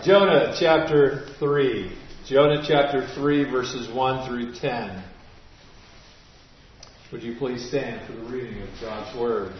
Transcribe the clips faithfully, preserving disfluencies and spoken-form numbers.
Jonah chapter three. Jonah chapter three, verses one through ten. Would you please stand for the reading of God's Word?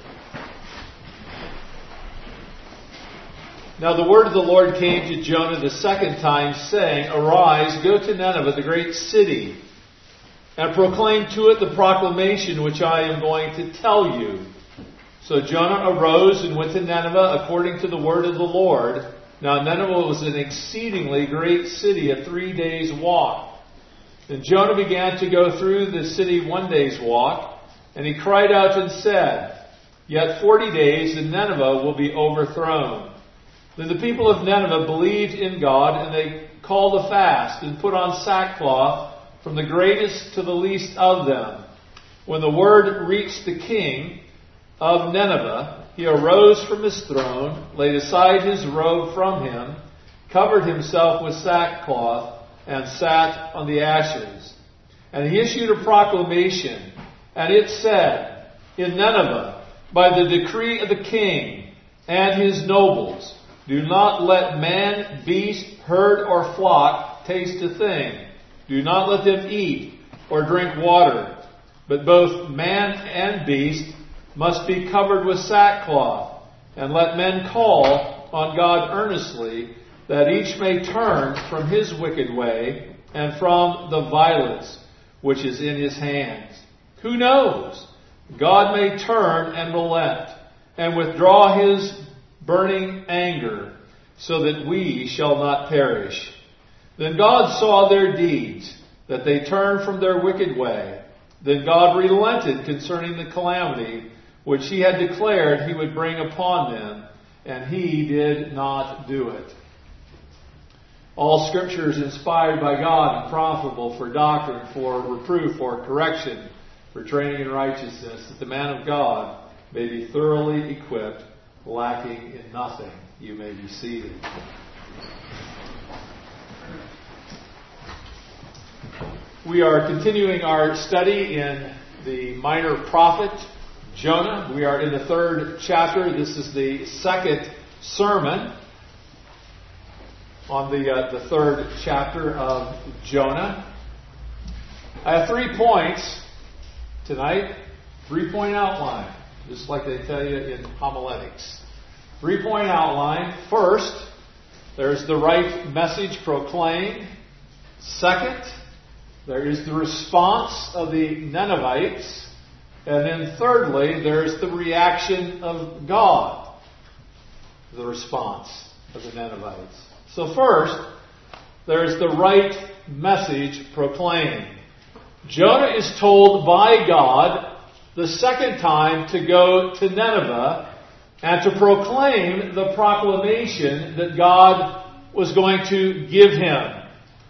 Now the word of the Lord came to Jonah the second time, saying, Arise, go to Nineveh, the great city, and proclaim to it the proclamation which I am going to tell you. So Jonah arose and went to Nineveh according to the word of the Lord. Now Nineveh was an exceedingly great city, a three days' walk. Then Jonah began to go through the city one day's walk, and he cried out and said, Yet forty days, and Nineveh will be overthrown. Then the people of Nineveh believed in God, and they called a fast and put on sackcloth from the greatest to the least of them. When the word reached the king of Nineveh, he arose from his throne, laid aside his robe from him, covered himself with sackcloth, and sat on the ashes. And he issued a proclamation, and it said, In Nineveh, by the decree of the king and his nobles, do not let man, beast, herd, or flock taste a thing. Do not let them eat or drink water. But both man and beast must be covered with sackcloth, and let men call on God earnestly, that each may turn from his wicked way and from the violence which is in his hands. Who knows? God may turn and relent, and withdraw his burning anger, so that we shall not perish. Then God saw their deeds, that they turned from their wicked way. Then God relented concerning the calamity which he had declared he would bring upon them, and he did not do it. All Scripture is inspired by God and profitable for doctrine, for reproof, for correction, for training in righteousness, that the man of God may be thoroughly equipped, lacking in nothing. You may be seated. We are continuing our study in the minor prophet, Jonah. We are in the third chapter. This is the second sermon on the uh, the third chapter of Jonah. I have three points tonight. Three-point outline, just like they tell you in homiletics. Three-point outline. First, there's the right message proclaimed. Second, there is the response of the Ninevites. And then thirdly, there's the reaction of God, the response of the Ninevites. So first, there's the right message proclaimed. Jonah is told by God the second time to go to Nineveh and to proclaim the proclamation that God was going to give him.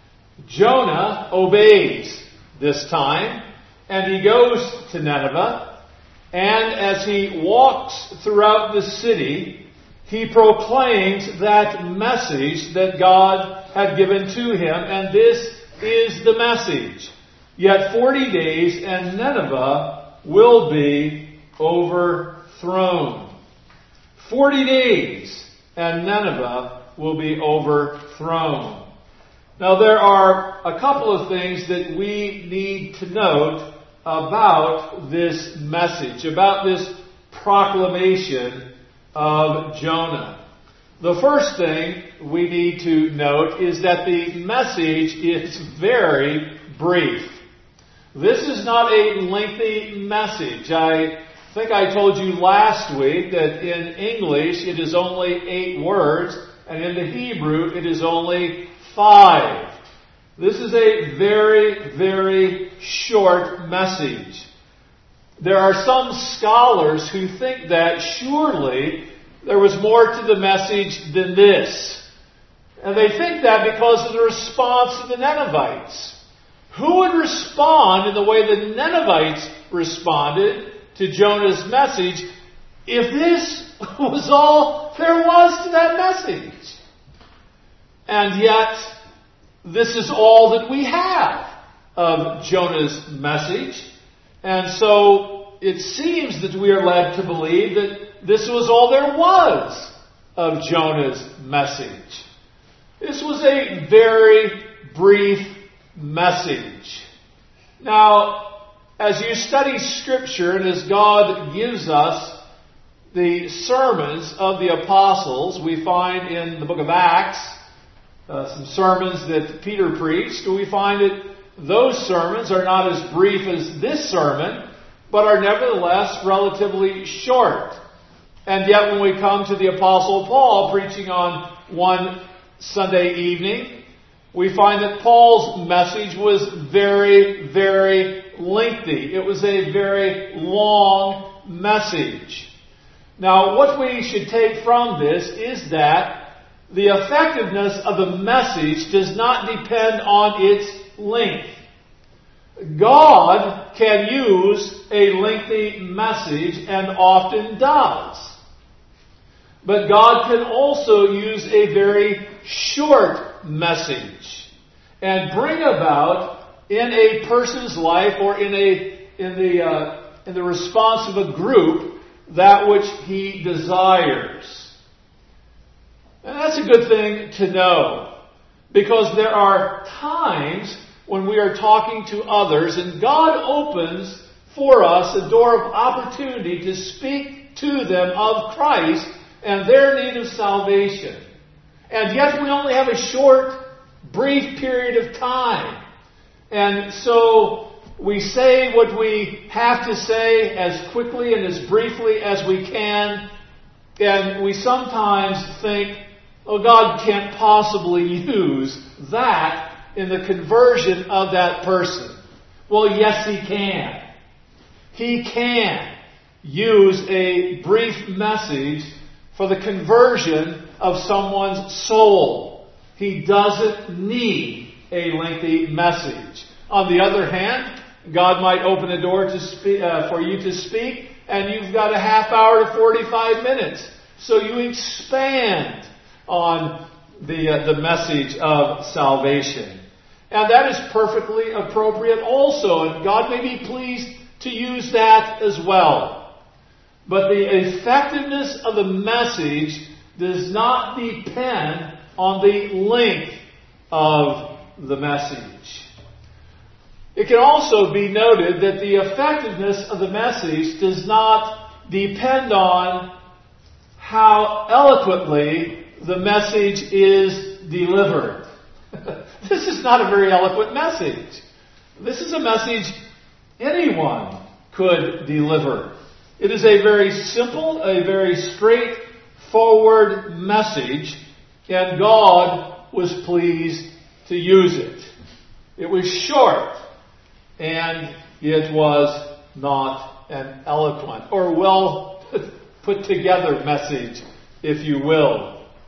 Jonah obeys this time, and he goes to Nineveh, and as he walks throughout the city, he proclaims that message that God had given to him, and this is the message. Yet forty days, and Nineveh will be overthrown. Forty days, and Nineveh will be overthrown. Now there are a couple of things that we need to note about this message, about this proclamation of Jonah. The first thing we need to note is that the message is very brief. This is not a lengthy message. I think I told you last week that in English it is only eight words, and in the Hebrew it is only five. This is a very, very short message. There are some scholars who think that surely there was more to the message than this. And they think that because of the response of the Ninevites. Who would respond in the way the Ninevites responded to Jonah's message if this was all there was to that message? And yet, this is all that we have of Jonah's message. And so it seems that we are led to believe that this was all there was of Jonah's message. This was a very brief message. Now, as you study Scripture and as God gives us the sermons of the apostles, we find in the book of Acts uh, some sermons that Peter preached. We find that those sermons are not as brief as this sermon, but are nevertheless relatively short. And yet when we come to the Apostle Paul preaching on one Sunday evening, we find that Paul's message was very, very lengthy. It was a very long message. Now, what we should take from this is that the effectiveness of the message does not depend on its length. God can use a lengthy message and often does. But God can also use a very short message and bring about in a person's life or in a in the uh, in the response of a group that which he desires. And that's a good thing to know, because there are times when we are talking to others and God opens for us a door of opportunity to speak to them of Christ and their need of salvation. And yet we only have a short, brief period of time. And so we say what we have to say as quickly and as briefly as we can. And we sometimes think, oh, God can't possibly use that in the conversion of that person. Well, yes, He can. He can use a brief message for the conversion of someone's soul. He doesn't need a lengthy message. On the other hand, God might open a door to speak, uh, for you to speak, and you've got a half hour to forty-five minutes. So you expand on the uh, the message of salvation. And that is perfectly appropriate also, and God may be pleased to use that as well. But the effectiveness of the message does not depend on the length of the message. It can also be noted that the effectiveness of the message does not depend on how eloquently the message is delivered. This is not a very eloquent message. This is a message anyone could deliver. It is a very simple, a very straightforward message, and God was pleased to use it. It was short, and it was not an eloquent or well put together message, if you will.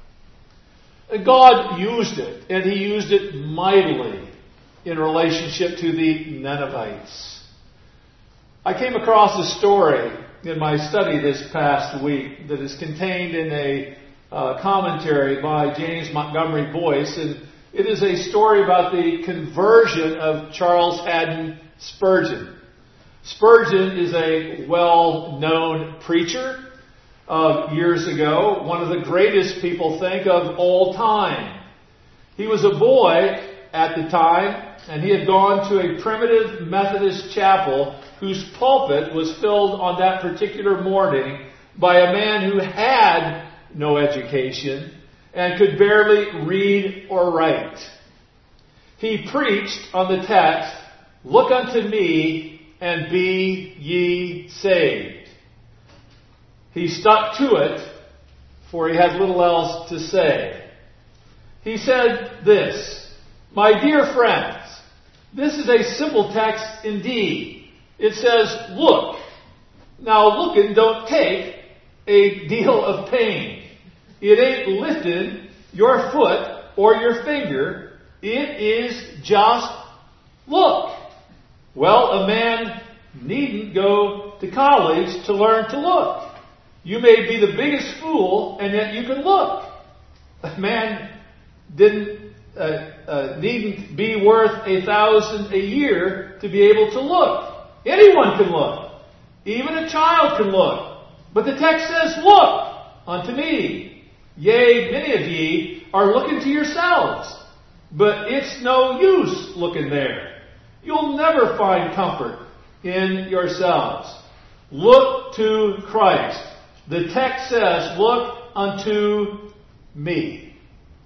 God used it, and He used it mightily in relationship to the Ninevites. I came across a story in my study this past week that is contained in a uh, commentary by James Montgomery Boyce, and it is a story about the conversion of Charles Haddon Spurgeon. Spurgeon is a well-known preacher of years ago, one of the greatest people think of all time. He was a boy at the time, and he had gone to a primitive Methodist chapel whose pulpit was filled on that particular morning by a man who had no education and could barely read or write. He preached on the text, "Look unto me and be ye saved." He stuck to it, for he had little else to say. He said this, "My dear friends, this is a simple text indeed. It says, look. Now looking don't take a deal of pain. It ain't lifting your foot or your finger. It is just look. Well, a man needn't go to college to learn to look. You may be the biggest fool, and yet you can look. A man didn't uh, uh, needn't be worth a thousand a year to be able to look. Anyone can look. Even a child can look. But the text says, look unto me. Yea, many of ye are looking to yourselves. But it's no use looking there. You'll never find comfort in yourselves. Look to Christ. The text says, look unto me.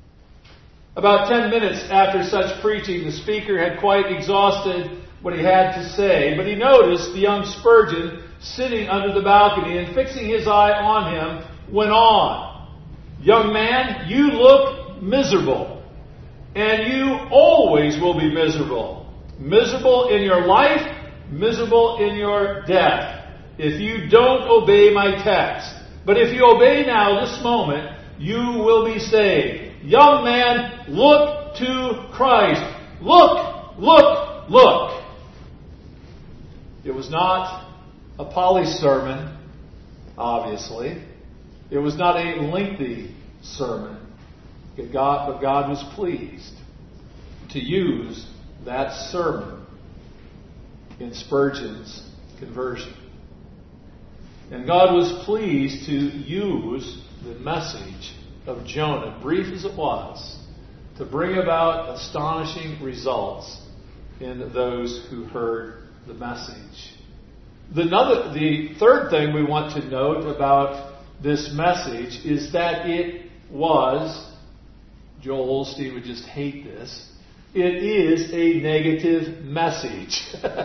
About ten minutes after such preaching, the speaker had quite exhausted what he had to say, but he noticed the young Spurgeon sitting under the balcony and fixing his eye on him, went on. Young man, you look miserable, and you always will be miserable. Miserable in your life, miserable in your death, if you don't obey my text. But if you obey now, this moment, you will be saved. Young man, look to Christ. Look, look, look. It was not a poly sermon, obviously. It was not a lengthy sermon. But God, but God was pleased to use that sermon in Spurgeon's conversion. And God was pleased to use the message of Jonah, brief as it was, to bring about astonishing results in those who heard the message. The, another, the third thing we want to note about this message is that it was, Joel Osteen would just hate this, it is a negative message.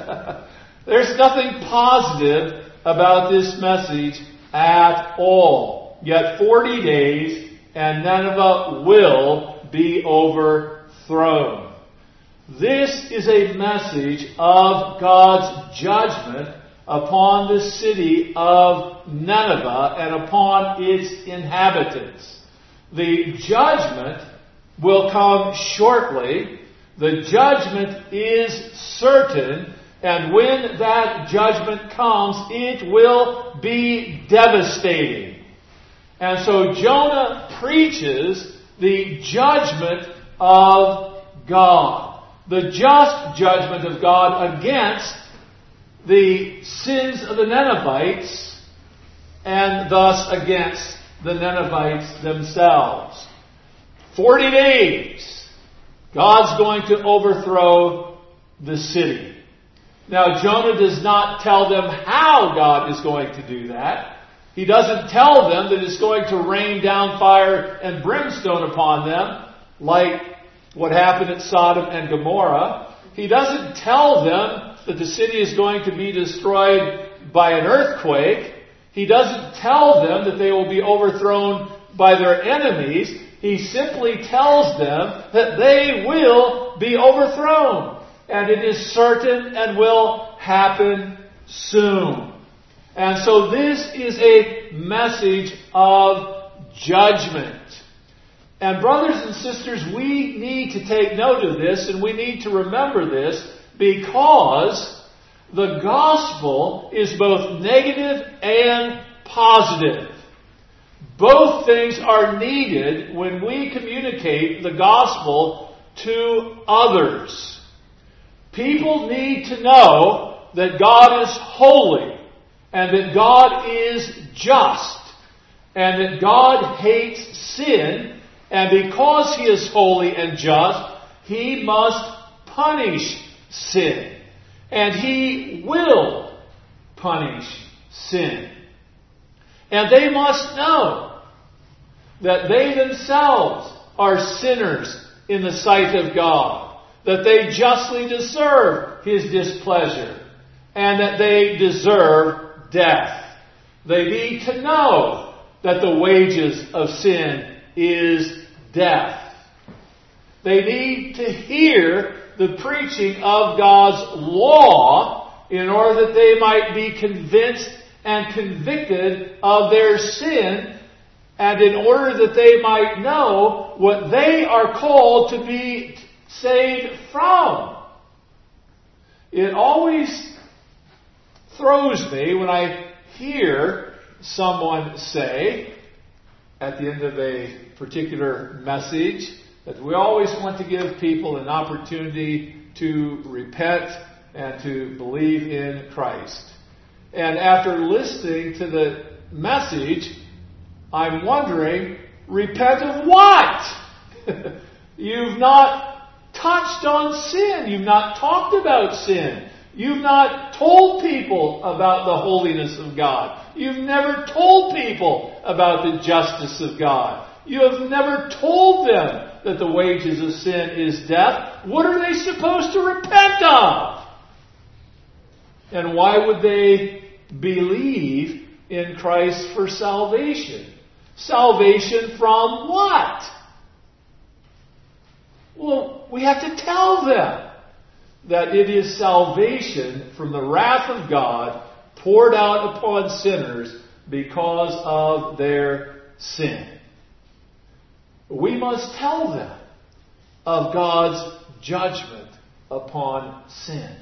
There's nothing positive about this message at all. Yet forty days and Nineveh will be overthrown. This is a message of God's judgment upon the city of Nineveh and upon its inhabitants. The judgment will come shortly. The judgment is certain. And when that judgment comes, it will be devastating. And so Jonah preaches the judgment of God. The just judgment of God against the sins of the Ninevites and thus against the Ninevites themselves. Forty days, God's going to overthrow the city. Now, Jonah does not tell them how God is going to do that. He doesn't tell them that it's going to rain down fire and brimstone upon them, like what happened at Sodom and Gomorrah. He doesn't tell them that the city is going to be destroyed by an earthquake. He doesn't tell them that they will be overthrown by their enemies. He simply tells them that they will be overthrown. And it is certain and will happen soon. And so this is a message of judgment. And brothers and sisters, we need to take note of this and we need to remember this because the gospel is both negative and positive. Both things are needed when we communicate the gospel to others. People need to know that God is holy and that God is just and that God hates sin, and because He is holy and just, He must punish sin. And He will punish sin. And they must know that they themselves are sinners in the sight of God, that they justly deserve His displeasure, and that they deserve death. They need to know that the wages of sin is death. They need to hear the preaching of God's law in order that they might be convinced and convicted of their sin, and in order that they might know what they are called to be saved from. It always throws me when I hear someone say at the end of a particular message that we always want to give people an opportunity to repent and to believe in Christ. And after listening to the message, I'm wondering, repent of what? You've not touched on sin. You've not talked about sin. You've not told people about the holiness of God. You've never told people about the justice of God. You have never told them that the wages of sin is death. What are they supposed to repent of? And why would they believe in Christ for salvation? Salvation from what? Well, we have to tell them that it is salvation from the wrath of God poured out upon sinners because of their sin. We must tell them of God's judgment upon sin,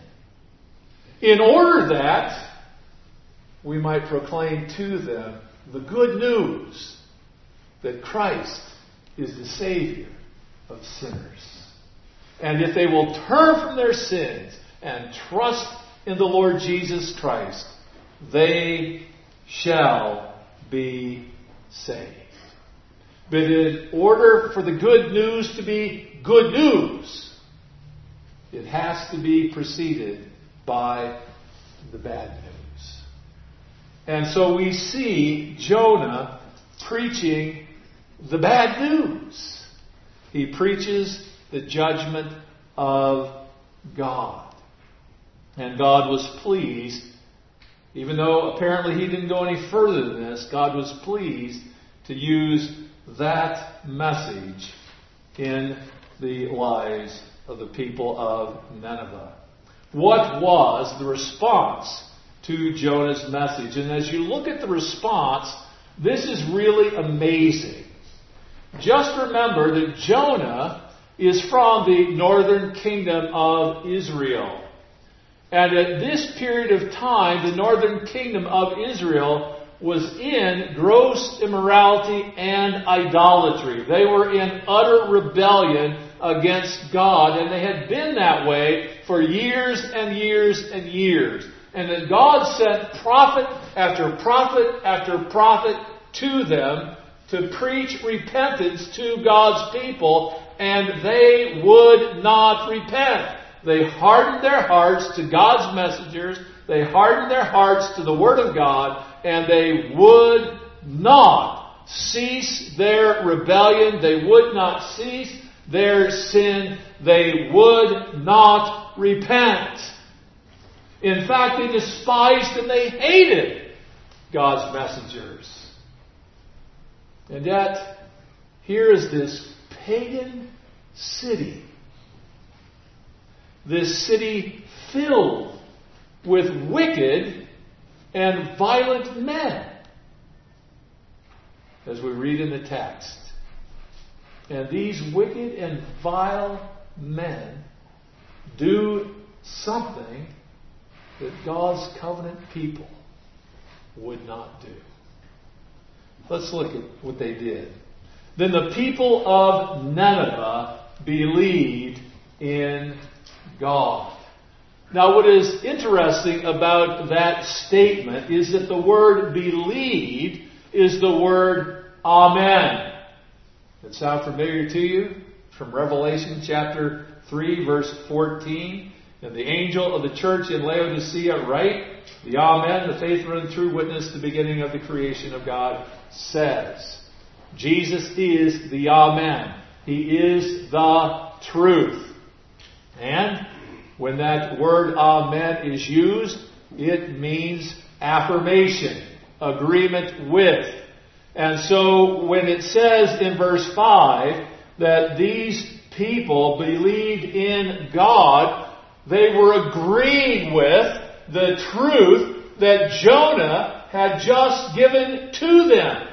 in order that we might proclaim to them the good news that Christ is the Savior of sinners. And if they will turn from their sins and trust in the Lord Jesus Christ, they shall be saved. But in order for the good news to be good news, it has to be preceded by the bad news. And so we see Jonah preaching the bad news. He preaches the judgment of God. And God was pleased, even though apparently he didn't go any further than this, God was pleased to use that message in the lives of the people of Nineveh. What was the response to Jonah's message? And as you look at the response, this is really amazing. Just remember that Jonah is from the northern kingdom of Israel. And at this period of time, the northern kingdom of Israel was in gross immorality and idolatry. They were in utter rebellion against God, and they had been that way for years and years and years. And that God sent prophet after prophet after prophet to them to preach repentance to God's people, and they would not repent. They hardened their hearts to God's messengers. They hardened their hearts to the Word of God, and they would not cease their rebellion. They would not cease their sin. They would not repent. In fact, they despised and they hated God's messengers. And yet, here is this pagan city. This city filled with wicked and violent men, as we read in the text. And these wicked and vile men do something that God's covenant people would not do. Let's look at what they did. Then the people of Nineveh believed in God. Now, what is interesting about that statement is that the word believed is the word amen. Does that sound familiar to you? From Revelation chapter three, verse fourteen. And the angel of the church in Laodicea write, the Amen, the faithful and true witness, the beginning of the creation of God, says, Jesus is the Amen. He is the truth. And when that word Amen is used, it means affirmation, agreement with. And so when it says in verse five that these people believed in God, they were agreeing with the truth that Jonah had just given to them.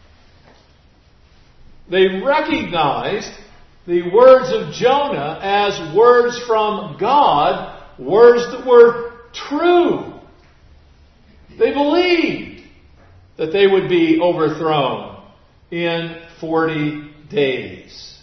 They recognized the words of Jonah as words from God, words that were true. They believed that they would be overthrown in forty days.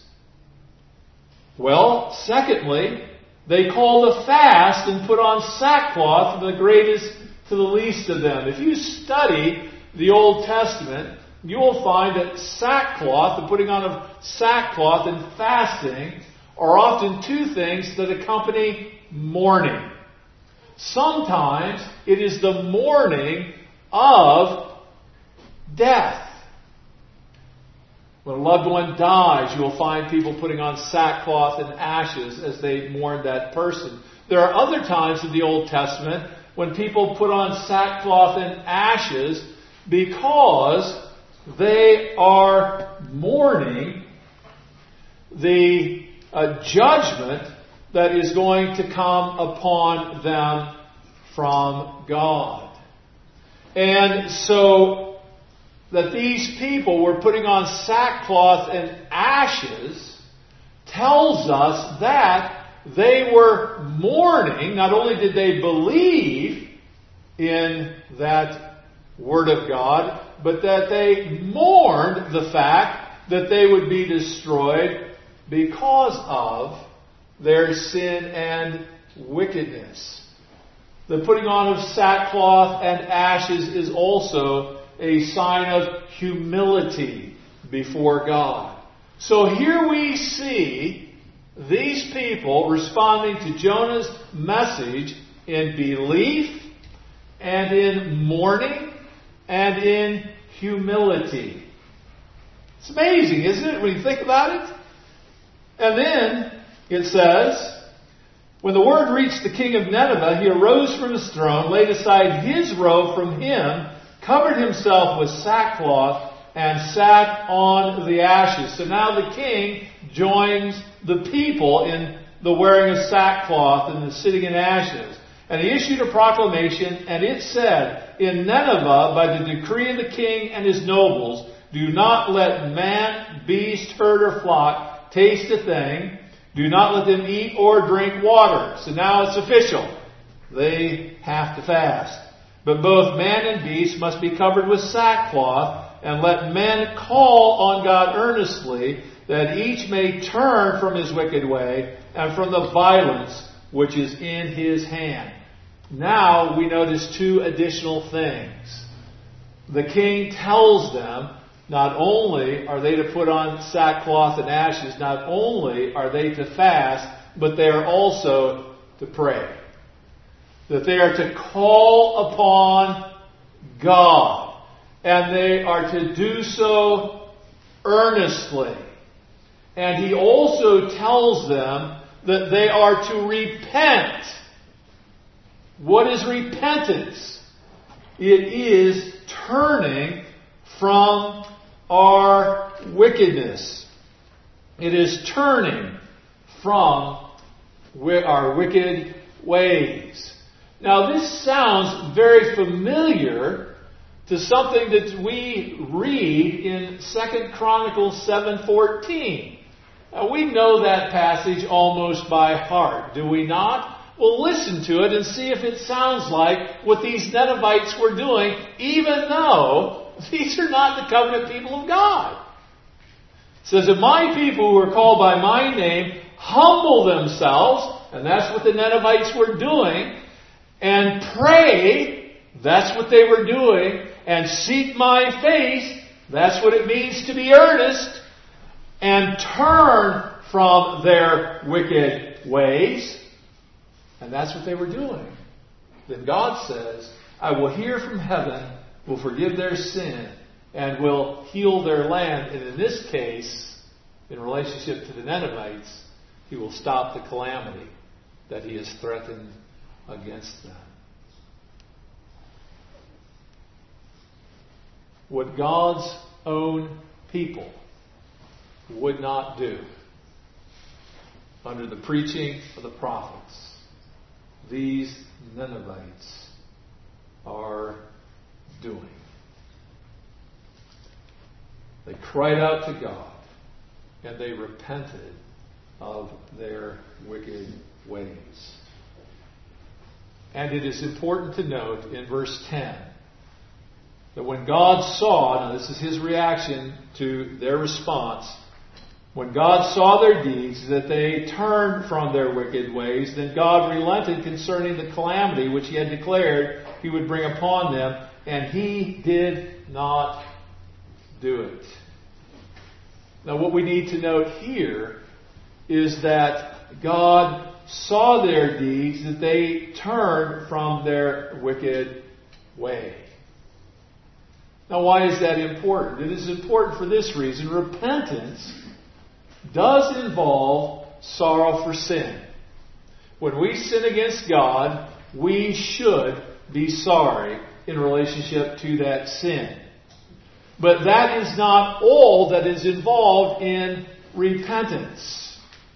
Well, secondly, they called a fast and put on sackcloth from the greatest to the least of them. If you study the Old Testament, you will find that sackcloth, the putting on of sackcloth and fasting, are often two things that accompany mourning. Sometimes it is the mourning of death. When a loved one dies, you will find people putting on sackcloth and ashes as they mourn that person. There are other times in the Old Testament when people put on sackcloth and ashes because they are mourning the uh, judgment that is going to come upon them from God. And so that these people were putting on sackcloth and ashes tells us that they were mourning. Not only did they believe in that Word of God, but that they mourned the fact that they would be destroyed because of their sin and wickedness. The putting on of sackcloth and ashes is also a sign of humility before God. So here we see these people responding to Jonah's message in belief and in mourning and in humility. It's amazing, isn't it, when you think about it? And then it says, when the word reached the king of Nineveh, he arose from his throne, laid aside his robe from him, covered himself with sackcloth, and sat on the ashes. So now the king joins the people in the wearing of sackcloth and the sitting in ashes. And he issued a proclamation, and it said, in Nineveh, by the decree of the king and his nobles, do not let man, beast, herd, or flock taste a thing. Do not let them eat or drink water. So now it's official. They have to fast. But both man and beast must be covered with sackcloth, and let men call on God earnestly, that each may turn from his wicked way and from the violence which is in his hand. Now we notice two additional things. The king tells them not only are they to put on sackcloth and ashes, not only are they to fast, but they are also to pray. That they are to call upon God. And they are to do so earnestly. And he also tells them that they are to repent. What is repentance? It is turning from our wickedness. It is turning from our wicked ways. Now this sounds very familiar to something that we read in Second Chronicles seven fourteen. Now we know that passage almost by heart, do we not? Well, listen to it and see if it sounds like what these Ninevites were doing, even though these are not the covenant people of God. It says, if my people who are called by my name humble themselves, and that's what the Ninevites were doing, and pray, that's what they were doing, and seek my face, that's what it means to be earnest, and turn from their wicked ways, and that's what they were doing. Then God says, I will hear from heaven, will forgive their sin, and will heal their land. And in this case, in relationship to the Ninevites, He will stop the calamity that He has threatened against them. What God's own people would not do under the preaching of the prophets, these Ninevites are doing. They cried out to God, and they repented of their wicked ways. And it is important to note in verse ten that when God saw, now this is His reaction to their response, when God saw their deeds, that they turned from their wicked ways, then God relented concerning the calamity which He had declared He would bring upon them, and He did not do it. Now, what we need to note here is that God saw their deeds, that they turned from their wicked way. Now, why is that important? It is important for this reason. Repentance does involve sorrow for sin. When we sin against God, we should be sorry in relationship to that sin. But that is not all that is involved in repentance.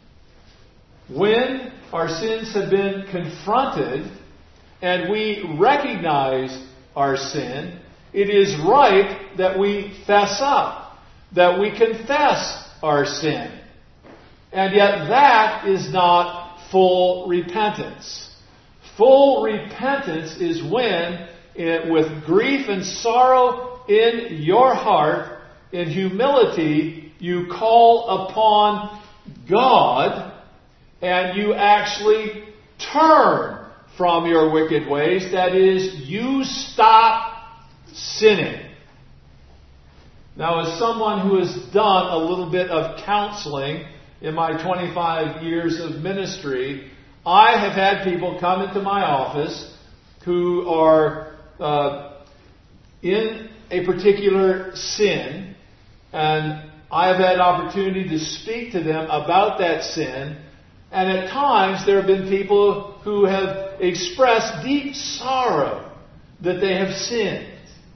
When our sins have been confronted and we recognize our sin, it is right that we fess up, that we confess our sin. And yet that is not full repentance. Full repentance is when, it, with grief and sorrow in your heart, in humility, you call upon God and you actually turn from your wicked ways. That is, you stop sinning. Now, as someone who has done a little bit of counseling in my twenty-five years of ministry, I have had people come into my office who are uh, in a particular sin, and I have had opportunity to speak to them about that sin, and at times there have been people who have expressed deep sorrow that they have sinned.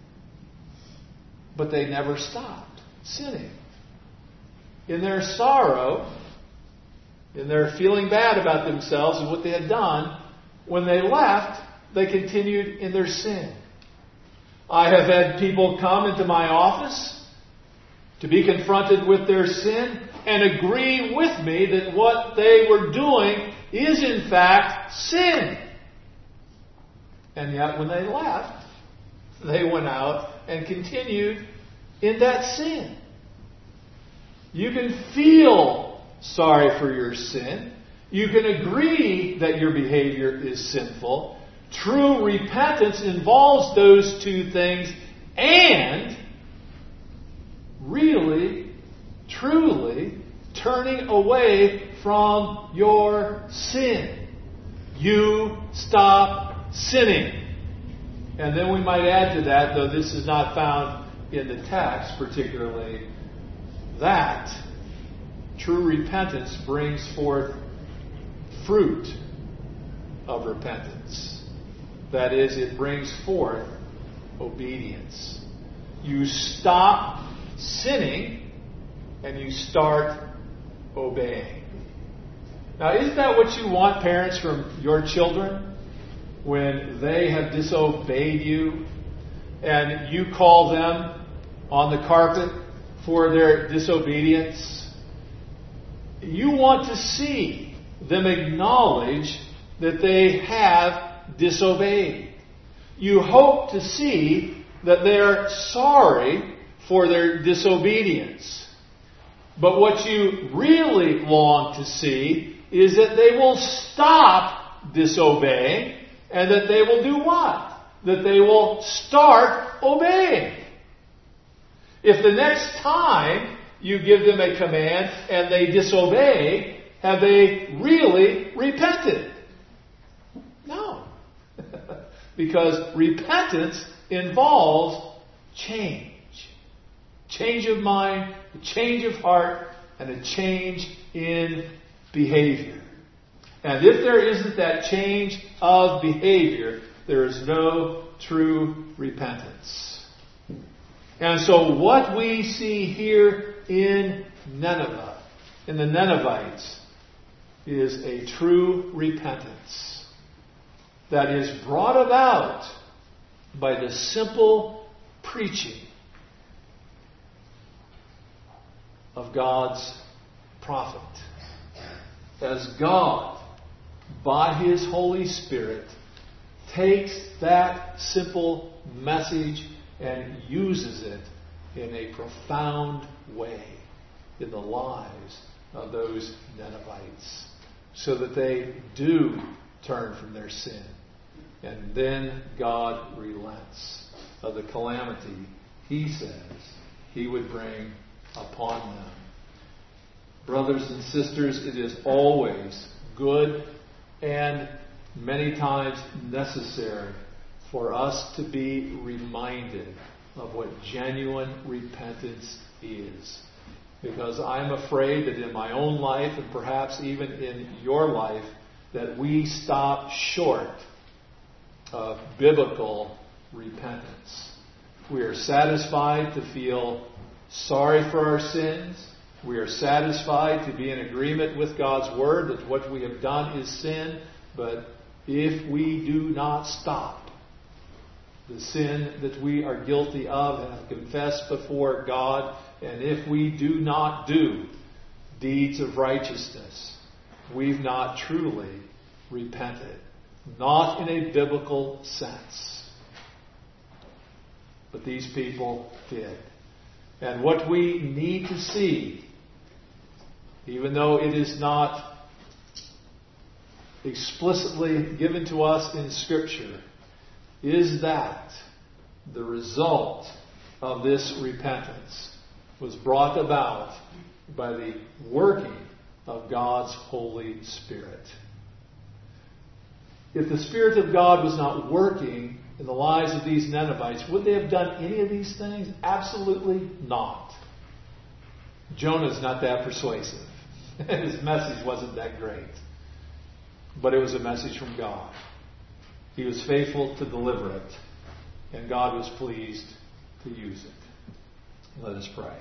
But they never stopped sinning. In their sorrow, in their feeling bad about themselves and what they had done, when they left, they continued in their sin. I have had people come into my office to be confronted with their sin and agree with me that what they were doing is in fact sin. And yet when they left, they went out and continued in that sin. You can feel sorry for your sin. You can agree that your behavior is sinful. True repentance involves those two things and really, truly turning away from your sin. You stop sinning. And then we might add to that, though this is not found in the text particularly, that true repentance brings forth fruit of repentance. That is, it brings forth obedience. You stop sinning and you start obeying. Now, isn't that what you want, parents, from your children? When they have disobeyed you and you call them on the carpet for their disobedience, you want to see them acknowledge that they have disobeyed. You hope to see that they're sorry for their disobedience. But what you really long to see is that they will stop disobeying and that they will do what? That they will start obeying. If the next time you give them a command and they disobey, have they really repented? No. Because repentance involves change. Change of mind, a change of heart, and a change in behavior. And if there isn't that change of behavior, there is no true repentance. And so what we see here in Nineveh, in the Ninevites, is a true repentance that is brought about by the simple preaching of God's prophet. As God, by His Holy Spirit, takes that simple message and uses it in a profound way in the lives of those Ninevites, so that they do turn from their sin. And then God relents of the calamity He says He would bring upon them. Brothers and sisters, it is always good and many times necessary for us to be reminded of what genuine repentance is. Because I'm afraid that in my own life, and perhaps even in your life, that we stop short of biblical repentance. We are satisfied to feel sorry for our sins. We are satisfied to be in agreement with God's Word that what we have done is sin. But if we do not stop the sin that we are guilty of and have confessed before God, and if we do not do deeds of righteousness, we've not truly repented. Not in a biblical sense. But these people did. And what we need to see, even though it is not explicitly given to us in Scripture, is that the result of this repentance was brought about by the working of God's Holy Spirit. If the Spirit of God was not working in the lives of these Ninevites, would they have done any of these things? Absolutely not. Jonah's not that persuasive. His message wasn't that great. But it was a message from God. He was faithful to deliver it, and God was pleased to use it. Let us pray.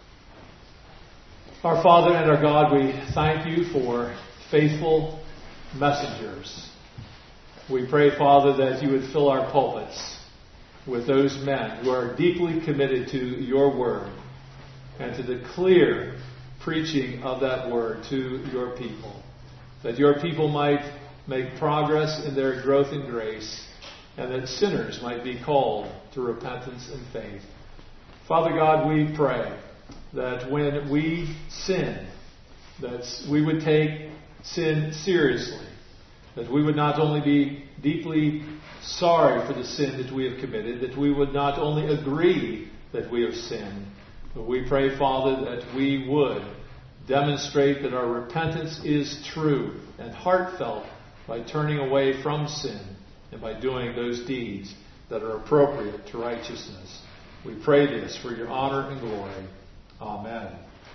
Our Father and our God, we thank you for faithful messengers. We pray, Father, that you would fill our pulpits with those men who are deeply committed to your word and to the clear preaching of that word to your people, that your people might make progress in their growth in grace, and that sinners might be called to repentance and faith. Father God, we pray that when we sin, that we would take sin seriously, that we would not only be deeply sorry for the sin that we have committed, that we would not only agree that we have sinned, but we pray, Father, that we would demonstrate that our repentance is true and heartfelt by turning away from sin and by doing those deeds that are appropriate to righteousness. We pray this for your honor and glory. Amen.